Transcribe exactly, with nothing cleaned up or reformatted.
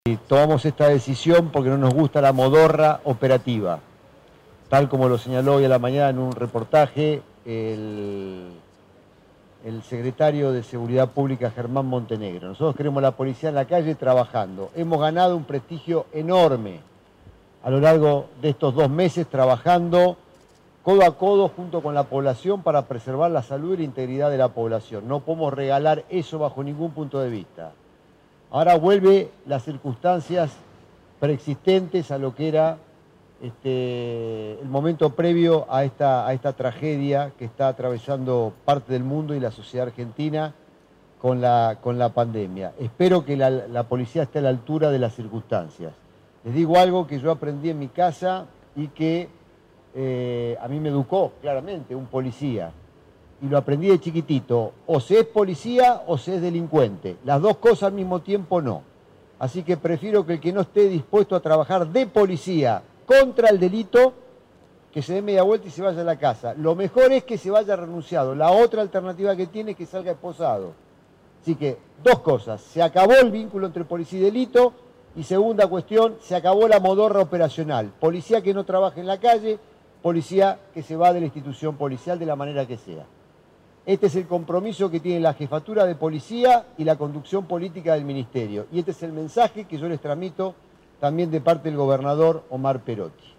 Y tomamos esta decisión porque no nos gusta la modorra operativa, tal como lo señaló hoy a la mañana en un reportaje el, el secretario de Seguridad Pública, Germán Montenegro. Nosotros queremos la policía en la calle trabajando. Hemos ganado un prestigio enorme a lo largo de estos dos meses trabajando codo a codo junto con la población para preservar la salud y la integridad de la población. No podemos regalar eso bajo ningún punto de vista. Ahora vuelve las circunstancias preexistentes a lo que era este, el momento previo a esta, a esta tragedia que está atravesando parte del mundo y la sociedad argentina con la, con la pandemia. Espero que la, la policía esté a la altura de las circunstancias. Les digo algo que yo aprendí en mi casa y que eh, a mí me educó claramente un policía. Y lo aprendí de chiquitito, o se es policía o se es delincuente. Las dos cosas al mismo tiempo no. Así que prefiero que el que no esté dispuesto a trabajar de policía contra el delito, que se dé media vuelta y se vaya a la casa. Lo mejor es que se vaya renunciado. La otra alternativa que tiene es que salga esposado. Así que, dos cosas. Se acabó el vínculo entre policía y delito. Y segunda cuestión, se acabó la modorra operacional. Policía que no trabaje en la calle, policía que se va de la institución policial de la manera que sea. Este es el compromiso que tiene la jefatura de policía y la conducción política del ministerio. Y este es el mensaje que yo les transmito también de parte del gobernador Omar Perotti.